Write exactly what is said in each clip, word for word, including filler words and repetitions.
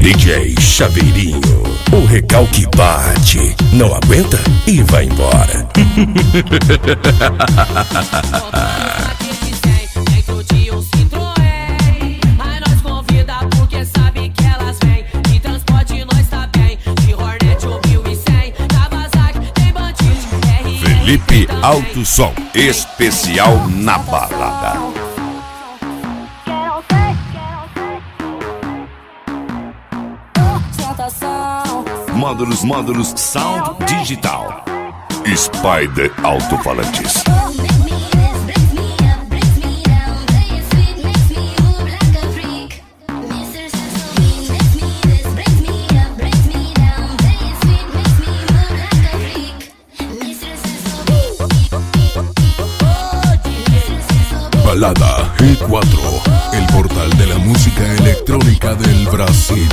D J Chaveirinho, o recalque bate, não aguenta e vai embora. Felipe Alto Som, especial na balada. Módulos, módulos, sound digital. Spider Alto-Falantes. Balada G cuatro, el portal de la música electrónica del Brasil.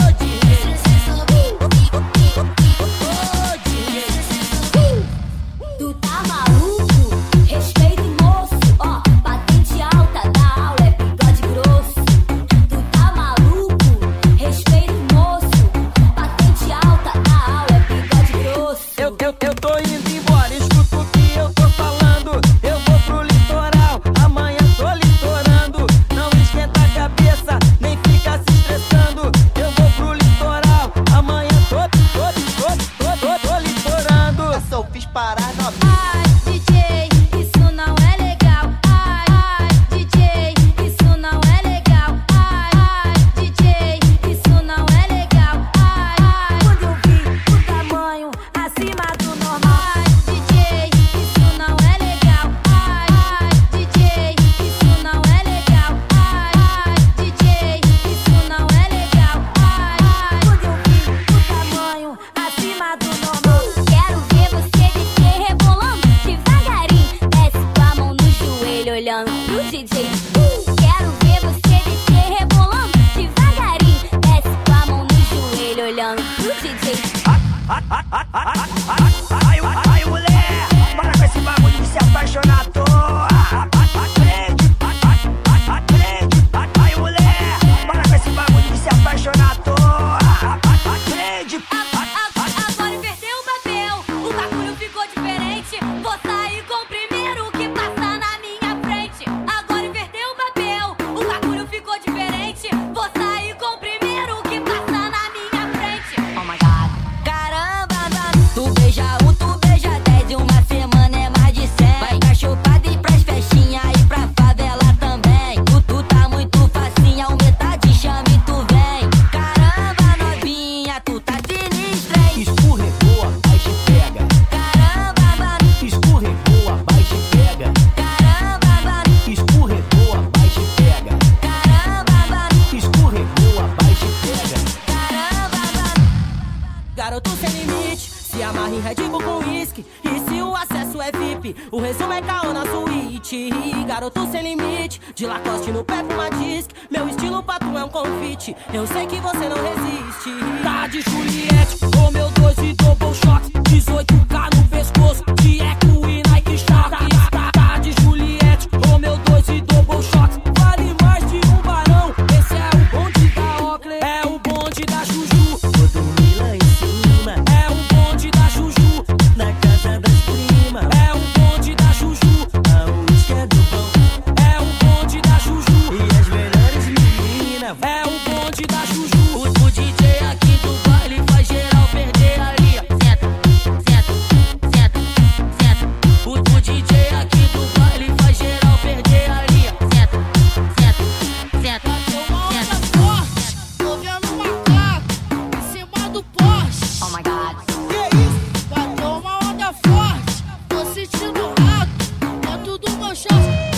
Garoto sem limite, se amarra em Red Bull com uísque. E se o acesso é V I P, o resumo é caô na suíte. Garoto sem limite, de Lacoste no pé com uma disc. Meu estilo pra tu é um confite, eu sei que você não resiste. Tá de Juliette, ô meu dois e double shot. dezoito K no pescoço, de eco e Nike Shark. Tá, tá de Juliette, ô meu dois e double shot. Vale mais de um barão, esse é o bonde da Oakley. É o bonde da Juju. Vou dormir lá em cima. É o bonde da Juju, na casa das primas. É o bonde da Juju, a uísque é do pão. É o bonde da Juju, e as melhores meninas. É o bonde da Juju. O, o D J aqui do baile faz geral perder a linha. Senta, senta, senta, senta. O, o D J aqui do baile faz geral perder a linha. Senta, senta, senta, senta. Forte, tô vendo um macaco em cima do poste. Oh my God. Que isso? Bateu uma onda forte, tô sentindo rato dentro do meu chão.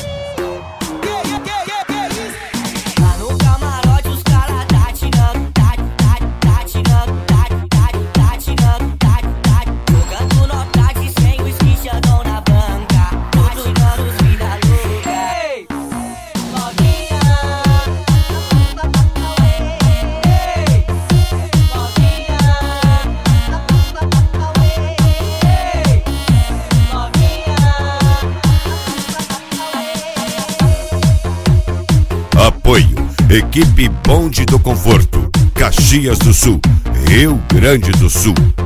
Que, que, que, que isso? Lá no camarote os caras tá tirando, tá, tá, tá tirando, tá, tá, tá tirando, tá, tá. Jogando nota sem o esquichadão na banca. Tô tirando os vida louca. Ei, novinha. Ei, novinha. Apoio, equipe Bonde do Conforto, Caxias do Sul, Rio Grande do Sul.